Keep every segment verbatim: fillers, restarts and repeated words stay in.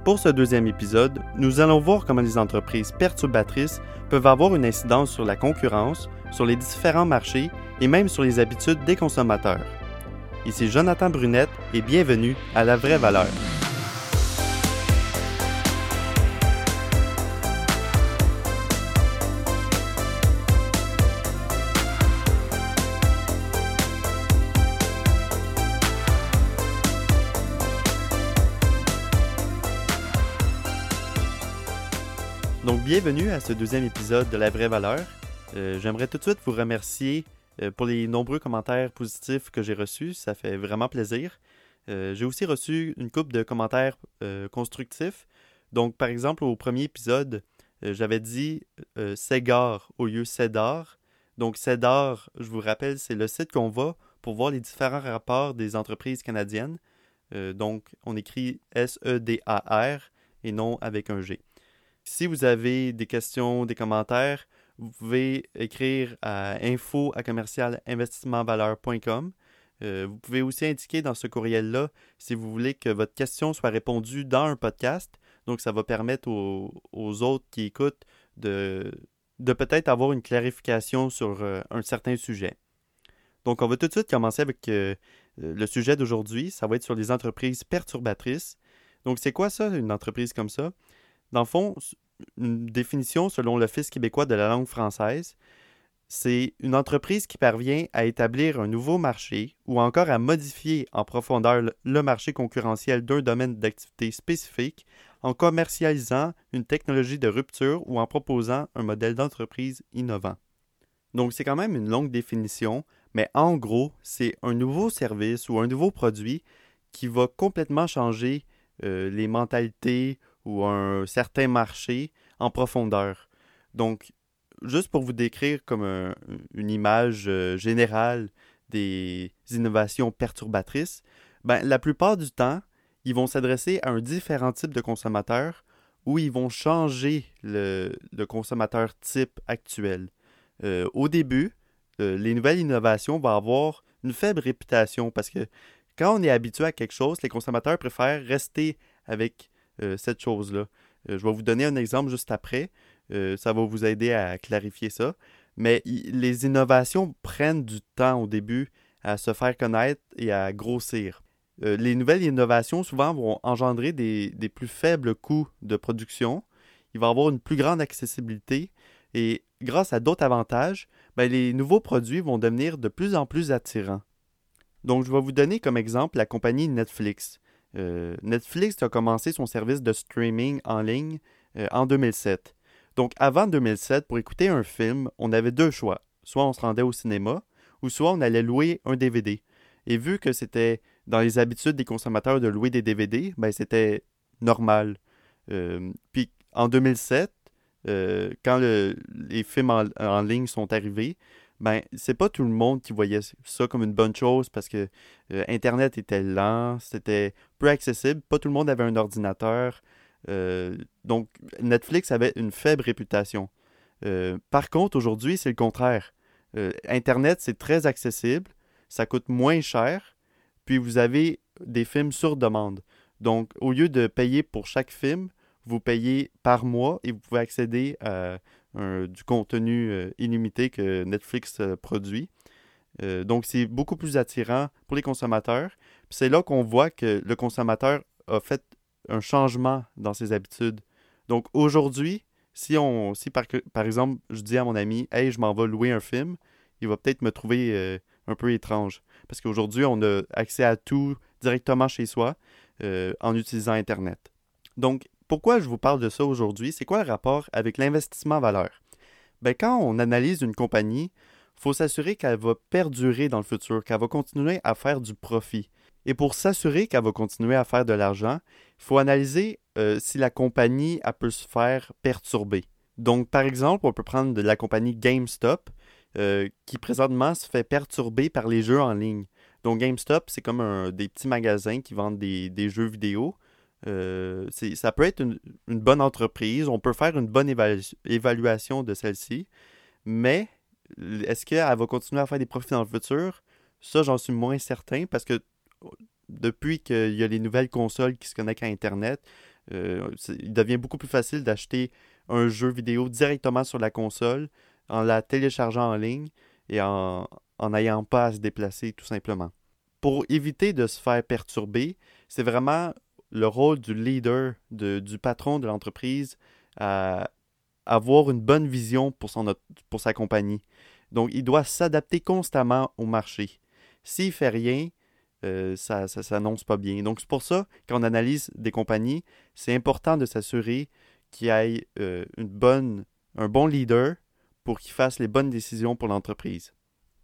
Pour ce deuxième épisode, nous allons voir comment les entreprises perturbatrices peuvent avoir une incidence sur la concurrence, sur les différents marchés et même sur les habitudes des consommateurs. Ici Jonathan Brunette et bienvenue à La Vraie Valeur. Donc, bienvenue à ce deuxième épisode de La Vraie Valeur. Euh, j'aimerais tout de suite vous remercier euh, pour les nombreux commentaires positifs que j'ai reçus. Ça fait vraiment plaisir. Euh, j'ai aussi reçu une couple de commentaires euh, constructifs. Donc, par exemple, au premier épisode, euh, j'avais dit euh, Cégard au lieu Cédar. Donc, Cédar, je vous rappelle, c'est le site qu'on va pour voir les différents rapports des entreprises canadiennes. Euh, donc, on écrit S E D A R et non avec un G. Si vous avez des questions, des commentaires, vous pouvez écrire à info à commercial investissement valeur point com. Euh, vous pouvez aussi indiquer dans ce courriel-là si vous voulez que votre question soit répondue dans un podcast. Donc, ça va permettre aux, aux autres qui écoutent de, de peut-être avoir une clarification sur euh, un certain sujet. Donc, on va tout de suite commencer avec euh, le sujet d'aujourd'hui. Ça va être sur les entreprises perturbatrices. Donc, c'est quoi ça, une entreprise comme ça? Dans le fond, une définition selon l'Office québécois de la langue française, c'est une entreprise qui parvient à établir un nouveau marché ou encore à modifier en profondeur le marché concurrentiel d'un domaine d'activité spécifique en commercialisant une technologie de rupture ou en proposant un modèle d'entreprise innovant. Donc, c'est quand même une longue définition, mais en gros, c'est un nouveau service ou un nouveau produit qui va complètement changer euh, les mentalités ou un certain marché en profondeur. Donc, juste pour vous décrire comme un, une image euh, générale des innovations perturbatrices, ben, la plupart du temps, ils vont s'adresser à un différent type de consommateur où ils vont changer le, le consommateur type actuel. Euh, au début, euh, les nouvelles innovations vont avoir une faible réputation parce que quand on est habitué à quelque chose, les consommateurs préfèrent rester avec Euh, cette chose-là. Euh, je vais vous donner un exemple juste après. Euh, ça va vous aider à clarifier ça. Mais y- les innovations prennent du temps au début à se faire connaître et à grossir. Euh, les nouvelles innovations souvent vont engendrer des, des plus faibles coûts de production. Il va y avoir une plus grande accessibilité et grâce à d'autres avantages, ben, les nouveaux produits vont devenir de plus en plus attirants. Donc, je vais vous donner comme exemple la compagnie Netflix. Euh, Netflix a commencé son service de streaming en ligne euh, en deux mille sept. Donc, avant deux mille sept, pour écouter un film, on avait deux choix. Soit on se rendait au cinéma, ou soit on allait louer un D V D. Et vu que c'était dans les habitudes des consommateurs de louer des D V D, ben c'était normal. Euh, puis, en deux mille sept, euh, quand le- les films en, en ligne sont arrivés, ben, c'est pas tout le monde qui voyait ça comme une bonne chose parce que euh, Internet était lent, c'était peu accessible, pas tout le monde avait un ordinateur. Euh, donc, Netflix avait une faible réputation. Euh, par contre, aujourd'hui, c'est le contraire. Euh, Internet, c'est très accessible, ça coûte moins cher, puis vous avez des films sur demande. Donc, au lieu de payer pour chaque film, vous payez par mois et vous pouvez accéder à un- du contenu euh, illimité que Netflix euh, produit. Euh, donc, c'est beaucoup plus attirant pour les consommateurs. Puis c'est là qu'on voit que le consommateur a fait un changement dans ses habitudes. Donc, aujourd'hui, si, on, si par, par exemple, je dis à mon ami « Hey, je m'en vais louer un film », il va peut-être me trouver euh, un peu étrange. Parce qu'aujourd'hui, on a accès à tout directement chez soi euh, en utilisant Internet. Donc, pourquoi je vous parle de ça aujourd'hui? C'est quoi le rapport avec l'investissement valeur? Ben, quand on analyse une compagnie, il faut s'assurer qu'elle va perdurer dans le futur, qu'elle va continuer à faire du profit. Et pour s'assurer qu'elle va continuer à faire de l'argent, il faut analyser euh, si la compagnie elle peut se faire perturber. Donc, par exemple, on peut prendre de la compagnie GameStop, euh, qui présentement se fait perturber par les jeux en ligne. Donc, GameStop, c'est comme un, des petits magasins qui vendent des, des jeux vidéo. Euh, c'est, ça peut être une, une bonne entreprise, on peut faire une bonne évalu- évaluation de celle-ci, mais est-ce qu'elle va continuer à faire des profits dans le futur? Ça, j'en suis moins certain parce que depuis qu'il y a les nouvelles consoles qui se connectent à Internet, Euh, il devient beaucoup plus facile d'acheter un jeu vidéo directement sur la console en la téléchargeant en ligne et en en n'ayant pas à se déplacer tout simplement. Pour éviter de se faire perturber, c'est vraiment le rôle du leader, de, du patron de l'entreprise à avoir une bonne vision pour, son, pour sa compagnie. Donc, il doit s'adapter constamment au marché. S'il ne fait rien, euh, ça ne s'annonce pas bien. Donc, c'est pour ça, quand on analyse des compagnies, c'est important de s'assurer qu'il y ait euh, une bonne, un bon leader pour qu'il fasse les bonnes décisions pour l'entreprise.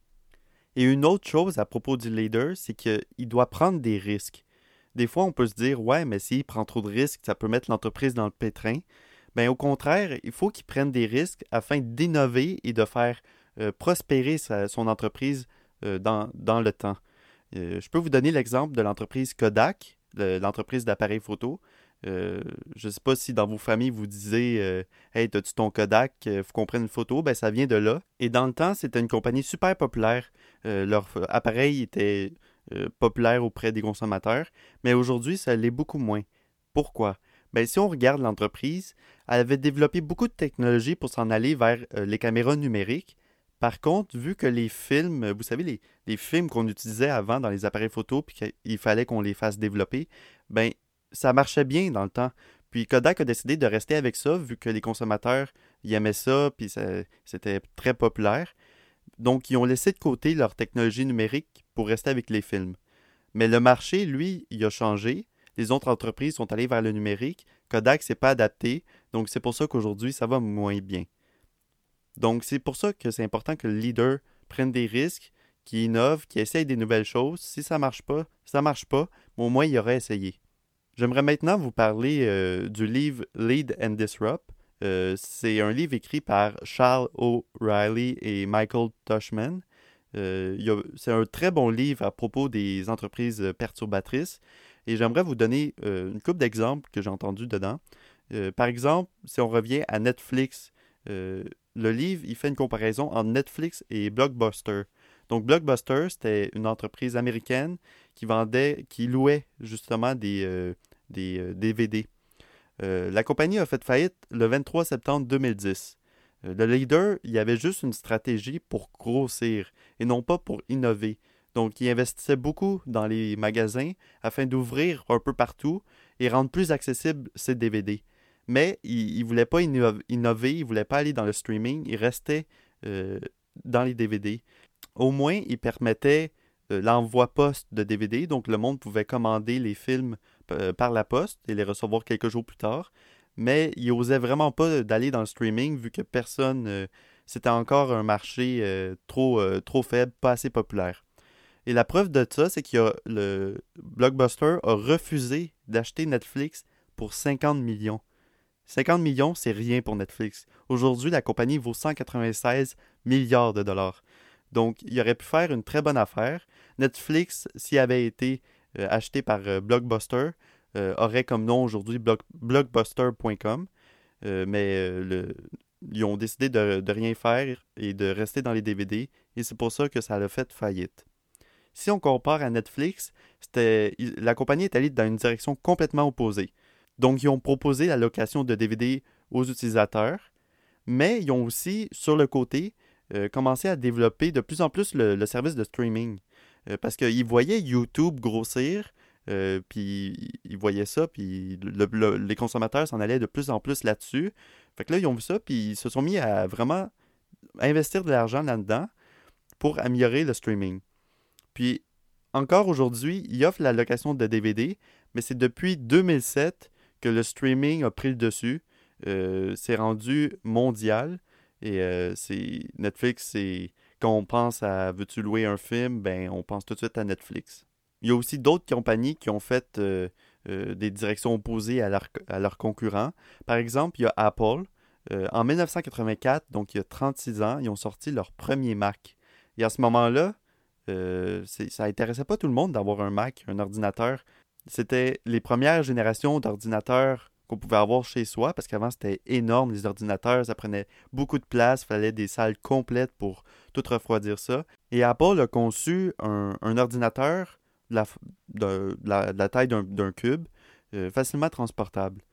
Et une autre chose à propos du leader, c'est qu'il doit prendre des risques. Des fois, on peut se dire, ouais, mais s'il prend trop de risques, ça peut mettre l'entreprise dans le pétrin. Bien, au contraire, il faut qu'il prenne des risques afin d'innover et de faire euh, prospérer sa, son entreprise euh, dans, dans le temps. Euh, je peux vous donner l'exemple de l'entreprise Kodak, le, l'entreprise d'appareils photo. Euh, je ne sais pas si dans vos familles vous disiez euh, Hey, t'as-tu ton Kodak, il faut qu'on prenne une photo, ben ça vient de là. Et dans le temps, c'était une compagnie super populaire. Euh, leur appareil était euh, populaire auprès des consommateurs, mais aujourd'hui, ça l'est beaucoup moins. Pourquoi? Ben, si on regarde l'entreprise, elle avait développé beaucoup de technologies pour s'en aller vers euh, les caméras numériques. Par contre, vu que les films, vous savez, les, les films qu'on utilisait avant dans les appareils photo, puis qu'il fallait qu'on les fasse développer, ben ça marchait bien dans le temps. Puis Kodak a décidé de rester avec ça, vu que les consommateurs y aimaient ça, puis ça, c'était très populaire. Donc, ils ont laissé de côté leur technologie numérique pour rester avec les films. Mais le marché, lui, il a changé. Les autres entreprises sont allées vers le numérique. Kodak s'est pas adapté. Donc, c'est pour ça qu'aujourd'hui, ça va moins bien. Donc, c'est pour ça que c'est important que le leader prenne des risques, qu'il innove, qu'il essaye des nouvelles choses. Si ça marche pas, ça marche pas, mais au moins, il aurait essayé. J'aimerais maintenant vous parler euh, du livre Lead and Disrupt. Euh, c'est un livre écrit par Charles O'Reilly et Michael Tushman. Euh, il y a- c'est un très bon livre à propos des entreprises perturbatrices. Et j'aimerais vous donner euh, une couple d'exemples que j'ai entendus dedans. Euh, par exemple, si on revient à Netflix, euh, le livre, il fait une comparaison entre Netflix et Blockbuster. Donc, Blockbuster, c'était une entreprise américaine qui vendait, qui louait justement des, euh, des euh, D V D. Euh, la compagnie a fait faillite le vingt-trois septembre deux mille dix. Euh, le leader, il avait juste une stratégie pour grossir et non pas pour innover. Donc, il investissait beaucoup dans les magasins afin d'ouvrir un peu partout et rendre plus accessibles ses D V D. Mais il ne voulait pas inno- innover, il ne voulait pas aller dans le streaming, il restait euh, dans les D V D. Au moins, il permettait euh, l'envoi poste de D V D, donc le monde pouvait commander les films euh, par la poste et les recevoir quelques jours plus tard. Mais il n'osait vraiment pas d'aller dans le streaming vu que personne, euh, c'était encore un marché euh, trop, euh, trop faible, pas assez populaire. Et la preuve de ça, c'est que le Blockbuster a refusé d'acheter Netflix pour cinquante millions. cinquante millions, c'est rien pour Netflix. Aujourd'hui, la compagnie vaut cent quatre-vingt-seize milliards de dollars. Donc, il aurait pu faire une très bonne affaire. Netflix, s'il avait été euh, acheté par euh, Blockbuster, euh, aurait comme nom aujourd'hui block, blockbuster point com. Euh, mais euh, le, ils ont décidé de, de rien faire et de rester dans les D V D. Et c'est pour ça que ça a fait faillite. Si on compare à Netflix, c'était, la compagnie est allée dans une direction complètement opposée. Donc, ils ont proposé la location de D V D aux utilisateurs, mais ils ont aussi, sur le côté, euh, commencé à développer de plus en plus le, le service de streaming. Euh, parce qu'ils voyaient YouTube grossir, euh, puis ils voyaient ça, puis le- le- les consommateurs s'en allaient de plus en plus là-dessus. Fait que là, ils ont vu ça, puis ils se sont mis à vraiment investir de l'argent là-dedans pour améliorer le streaming. Puis, encore aujourd'hui, ils offrent la location de D V D, mais c'est depuis deux mille sept que le streaming a pris le dessus. Euh, c'est rendu mondial. Et euh, c'est Netflix, c'est quand on pense à veux-tu louer un film, ben on pense tout de suite à Netflix. Il y a aussi d'autres compagnies qui ont fait euh, euh, des directions opposées à, leur, à leurs concurrents. Par exemple, il y a Apple. Euh, en mille neuf cent quatre-vingt-quatre, donc il y a trente-six ans, ils ont sorti leur premier Mac. Et à ce moment-là, euh, c'est- ça intéressait pas tout le monde d'avoir un Mac, un ordinateur. C'était les premières générations d'ordinateurs qu'on pouvait avoir chez soi, parce qu'avant c'était énorme, les ordinateurs, ça prenait beaucoup de place, il fallait des salles complètes pour tout refroidir ça. Et Apple a conçu un, un ordinateur de la, f- de- de la- de la taille d'un d'un cube, euh, facilement transportable.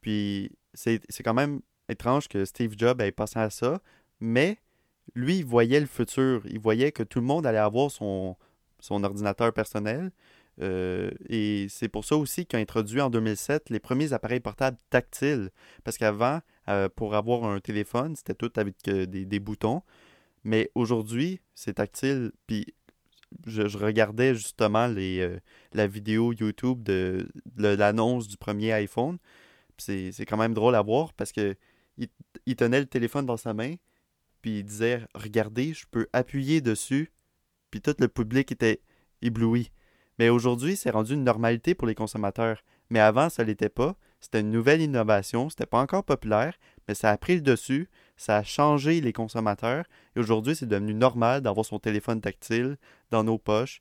Puis c'est, c'est quand même étrange que Steve Jobs ait passé à ça, mais lui, il voyait le futur. Il voyait que tout le monde allait avoir son, son ordinateur personnel. Euh, et c'est pour ça aussi qu'il a introduit en deux mille sept les premiers appareils portables tactiles. Parce qu'avant, euh, pour avoir un téléphone, c'était tout avec euh, des, des boutons. Mais aujourd'hui, c'est tactile. Puis je, je regardais justement les, euh, la vidéo YouTube de, de l'annonce du premier iPhone. Puis c'est, c'est quand même drôle à voir parce que il, il tenait le téléphone dans sa main, puis il disait regardez, je peux appuyer dessus, puis tout le public était ébloui. Mais aujourd'hui, c'est rendu une normalité pour les consommateurs. Mais avant, ça ne l'était pas. C'était une nouvelle innovation, c'était pas encore populaire, mais ça a pris le dessus, ça a changé les consommateurs, et aujourd'hui, c'est devenu normal d'avoir son téléphone tactile dans nos poches.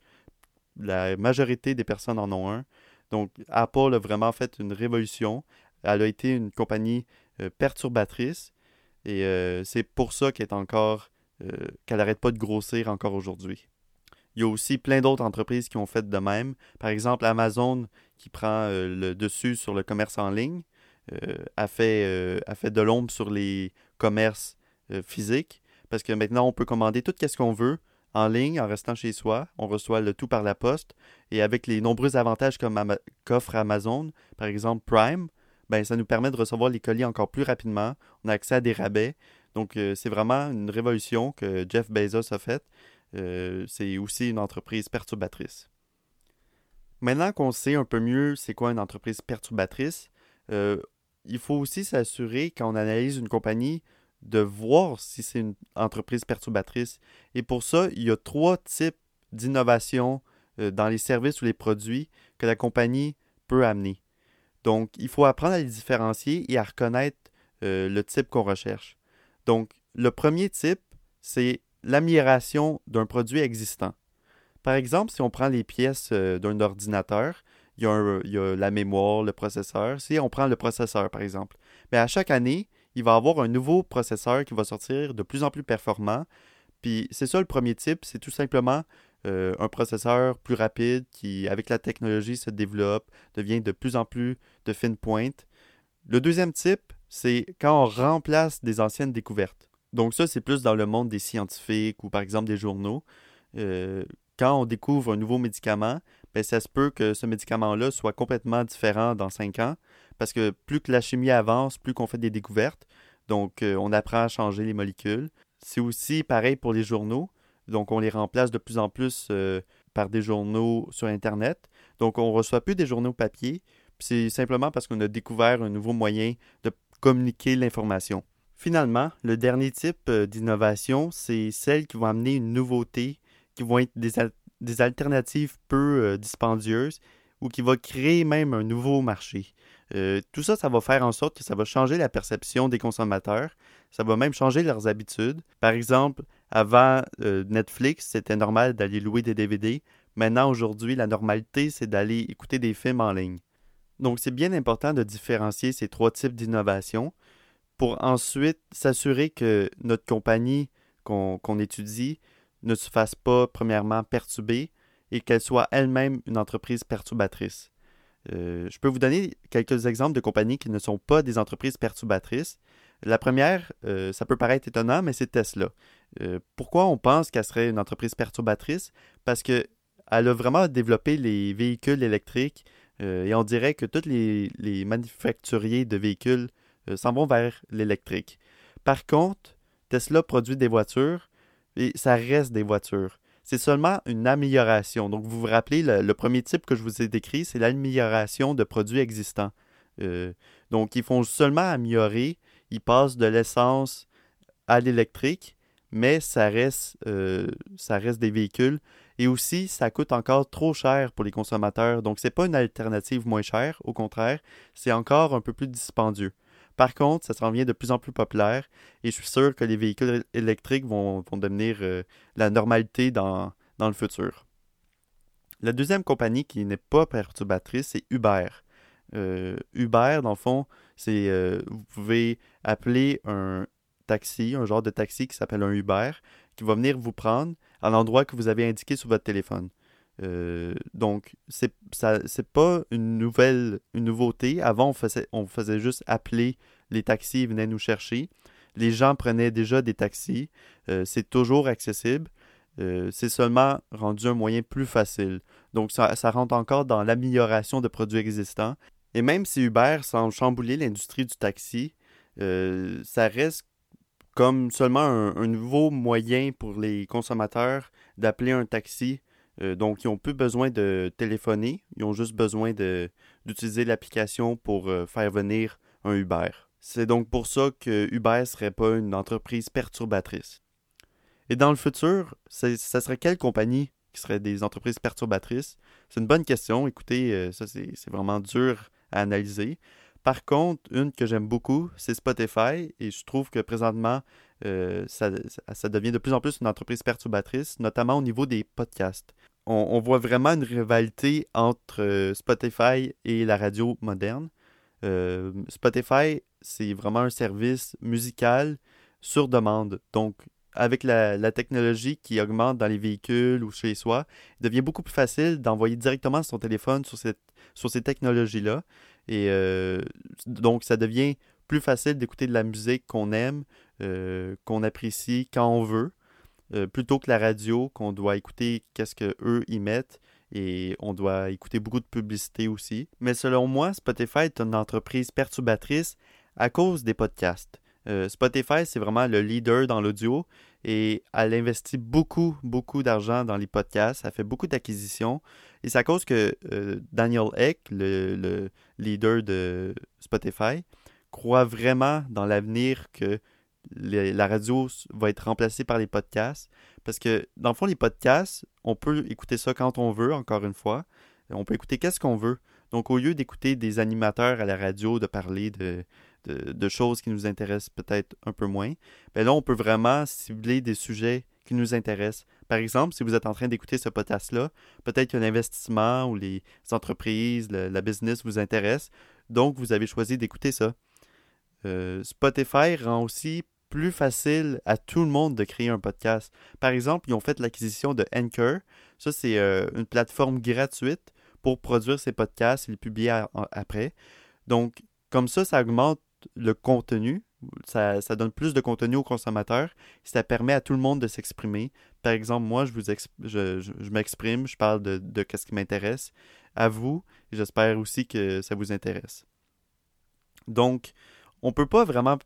La majorité des personnes en ont un. Donc, Apple a vraiment fait une révolution. Elle a été une compagnie euh, perturbatrice, et euh, c'est pour ça qu'elle est encore, euh, qu'elle n'arrête pas de grossir encore aujourd'hui. Il y a aussi plein d'autres entreprises qui ont fait de même. Par exemple, Amazon qui prend euh, le dessus sur le commerce en ligne, euh, a, fait, euh, a fait de l'ombre sur les commerces euh, physiques parce que maintenant on peut commander tout ce qu'on veut en ligne en restant chez soi. On reçoit le tout par la poste et avec les nombreux avantages comme Ama- qu'offre Amazon, par exemple Prime, ben, ça nous permet de recevoir les colis encore plus rapidement. On a accès à des rabais. Donc, euh, c'est vraiment une révolution que Jeff Bezos a faite. Euh, c'est aussi une entreprise perturbatrice. Maintenant qu'on sait un peu mieux c'est quoi une entreprise perturbatrice, euh, il faut aussi s'assurer quand on analyse une compagnie de voir si c'est une entreprise perturbatrice. Et pour ça, il y a trois types d'innovation euh, dans les services ou les produits que la compagnie peut amener. Donc, il faut apprendre à les différencier et à reconnaître euh, le type qu'on recherche. Donc, le premier type, c'est l'amélioration d'un produit existant. Par exemple, si on prend les pièces euh, d'un ordinateur, il y, a un- il y a la mémoire, le processeur. Si on prend le processeur, par exemple, mais à chaque année, il va y avoir un nouveau processeur qui va sortir de plus en plus performant. Puis c'est ça le premier type, c'est tout simplement euh, un processeur plus rapide qui, avec la technologie, se développe, devient de plus en plus de fine pointe. Le deuxième type, c'est quand on remplace des anciennes découvertes. Donc ça, c'est plus dans le monde des scientifiques ou par exemple des journaux. Euh, Quand on découvre un nouveau médicament, ben, ça se peut que ce médicament-là soit complètement différent dans cinq ans, parce que plus que la chimie avance, plus qu'on fait des découvertes, donc euh, on apprend à changer les molécules. C'est aussi pareil pour les journaux, donc on les remplace de plus en plus euh, par des journaux sur Internet, donc on ne reçoit plus des journaux papier, puis c'est simplement parce qu'on a découvert un nouveau moyen de communiquer l'information. Finalement, le dernier type euh, d'innovation, c'est celle qui va amener une nouveauté, qui vont être des, al- des alternatives peu euh, dispendieuses ou qui va créer même un nouveau marché. Euh, tout ça, ça va faire en sorte que ça va changer la perception des consommateurs, ça va même changer leurs habitudes. Par exemple, avant euh, Netflix, c'était normal d'aller louer des D V D. Maintenant, aujourd'hui, la normalité, c'est d'aller écouter des films en ligne. Donc, c'est bien important de différencier ces trois types d'innovation pour ensuite s'assurer que notre compagnie qu'on qu'on étudie ne se fasse pas, premièrement, perturber et qu'elle soit elle-même une entreprise perturbatrice. Euh, je peux vous donner quelques exemples de compagnies qui ne sont pas des entreprises perturbatrices. La première, euh, ça peut paraître étonnant, mais c'est Tesla. Euh, pourquoi on pense qu'elle serait une entreprise perturbatrice? Parce qu'elle a vraiment développé les véhicules électriques euh, et on dirait que tous les, les manufacturiers de véhicules euh, s'en vont vers l'électrique. Par contre, Tesla produit des voitures et ça reste des voitures. C'est seulement une amélioration. Donc, vous vous rappelez, le, le premier type que je vous ai décrit, c'est l'amélioration de produits existants. Euh, donc, ils font seulement améliorer. Ils passent de l'essence à l'électrique, mais ça reste, euh, ça reste des véhicules. Et aussi, ça coûte encore trop cher pour les consommateurs. Donc, ce n'est pas une alternative moins chère. Au contraire, c'est encore un peu plus dispendieux. Par contre, ça s'en vient de plus en plus populaire et je suis sûr que les véhicules électriques vont, vont devenir euh, la normalité dans, dans le futur. La deuxième compagnie qui n'est pas perturbatrice, c'est Uber. Euh, Uber, dans le fond, c'est euh, vous pouvez appeler un taxi, un genre de taxi qui s'appelle un Uber, qui va venir vous prendre à l'endroit que vous avez indiqué sur votre téléphone. Euh, donc, c'est, ça, c'est pas une nouvelle, une nouveauté. Avant, on faisait, on faisait juste appeler les taxis, ils venaient nous chercher. Les gens prenaient déjà des taxis. Euh, c'est toujours accessible. Euh, c'est seulement rendu un moyen plus facile. Donc, ça, ça rentre encore dans l'amélioration de produits existants. Et même si Uber semble chambouler l'industrie du taxi, euh, ça reste comme seulement un, un nouveau moyen pour les consommateurs d'appeler un taxi. Euh, donc, ils n'ont plus besoin de téléphoner, ils ont juste besoin de, d'utiliser l'application pour euh, faire venir un Uber. C'est donc pour ça que Uber ne serait pas une entreprise perturbatrice. Et dans le futur, c'est, ça serait quelle compagnie qui serait des entreprises perturbatrices? C'est une bonne question. Écoutez, euh, ça c'est, c'est vraiment dur à analyser. Par contre, une que j'aime beaucoup, c'est Spotify. Et je trouve que présentement, euh, ça, ça devient de plus en plus une entreprise perturbatrice, notamment au niveau des podcasts. On, on voit vraiment une rivalité entre euh, Spotify et la radio moderne. Euh, Spotify, c'est vraiment un service musical sur demande. Donc, avec la, la technologie qui augmente dans les véhicules ou chez soi, il devient beaucoup plus facile d'envoyer directement son téléphone sur cette, sur ces technologies-là. Et euh, donc, ça devient plus facile d'écouter de la musique qu'on aime, euh, qu'on apprécie quand on veut, euh, plutôt que la radio, qu'on doit écouter qu'est-ce qu'eux y mettent. Et on doit écouter beaucoup de publicité aussi. Mais selon moi, Spotify est une entreprise perturbatrice à cause des podcasts. Euh, Spotify, c'est vraiment le leader dans l'audio et elle investit beaucoup, beaucoup d'argent dans les podcasts. Elle fait beaucoup d'acquisitions. Et c'est à cause que euh, Daniel Ek, le, le leader de Spotify, croit vraiment dans l'avenir que les, la radio va être remplacée par les podcasts. Parce que, dans le fond, les podcasts, on peut écouter ça quand on veut, encore une fois. On peut écouter qu'est-ce qu'on veut. Donc, au lieu d'écouter des animateurs à la radio, de parler de, de, de choses qui nous intéressent peut-être un peu moins, bien là, on peut vraiment cibler des sujets qui nous intéressent. Par exemple, si vous êtes en train d'écouter ce podcast-là, peut-être que l'investissement ou les entreprises, le, la business vous intéresse. Donc, vous avez choisi d'écouter ça. Euh, Spotify rend aussi plus facile à tout le monde de créer un podcast. Par exemple, ils ont fait l'acquisition de Anchor. Ça, c'est euh, une plateforme gratuite pour produire ses podcasts et les publier à, à, après. Donc, comme ça, ça augmente le contenu. Ça, ça donne plus de contenu aux consommateurs. Et ça permet à tout le monde de s'exprimer. Par exemple, moi, je, vous exp- je, je, je m'exprime, je parle de, de ce qui m'intéresse à vous. Et j'espère aussi que ça vous intéresse. Donc, on ne peut pas vraiment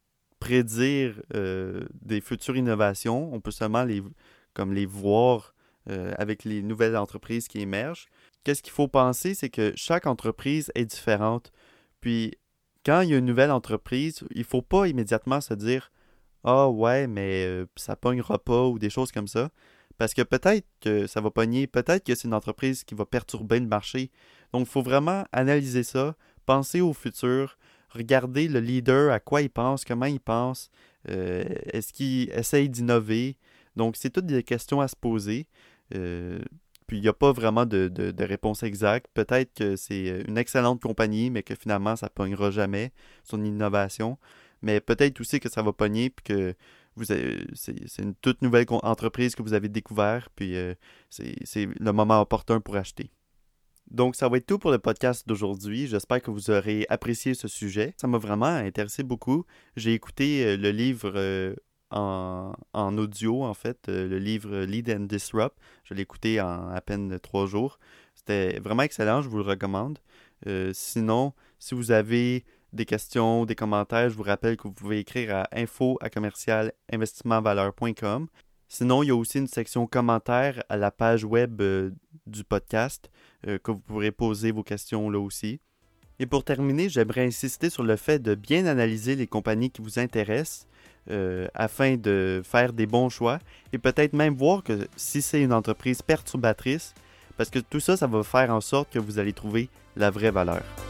prédire euh, des futures innovations. On peut seulement les, comme les voir euh, avec les nouvelles entreprises qui émergent. Qu'est-ce qu'il faut penser, c'est que chaque entreprise est différente. Puis, quand il y a une nouvelle entreprise, il ne faut pas immédiatement se dire « Ah ouais, mais euh, ça pognera pas » ou des choses comme ça. Parce que peut-être que ça va pogner, peut-être que c'est une entreprise qui va perturber le marché. Donc, il faut vraiment analyser ça, penser au futur, regarder le leader, à quoi il pense, comment il pense, euh, est-ce qu'il essaye d'innover. Donc, c'est toutes des questions à se poser. Euh, puis, il n'y a pas vraiment de, de, de réponse exacte. Peut-être que c'est une excellente compagnie, mais que finalement, ça ne pognera jamais son innovation. Mais peut-être aussi que ça va pogner, puis que vous avez, c'est, c'est une toute nouvelle entreprise que vous avez découvert, puis euh, c'est, c'est le moment opportun pour acheter. Donc, ça va être tout pour le podcast d'aujourd'hui. J'espère que vous aurez apprécié ce sujet. Ça m'a vraiment intéressé beaucoup. J'ai écouté euh, le livre euh, en, en audio, en fait, euh, le livre Lead and Disrupt. Je l'ai écouté en à peine trois jours. C'était vraiment excellent, je vous le recommande. Euh, sinon, si vous avez des questions, des commentaires, je vous rappelle que vous pouvez écrire à info à commercial investissement valeur point com. Sinon, il y a aussi une section commentaires à la page web euh, du podcast euh, que vous pourrez poser vos questions là aussi. Et pour terminer, j'aimerais insister sur le fait de bien analyser les compagnies qui vous intéressent euh, afin de faire des bons choix et peut-être même voir que si c'est une entreprise perturbatrice, parce que tout ça, ça va faire en sorte que vous allez trouver la vraie valeur.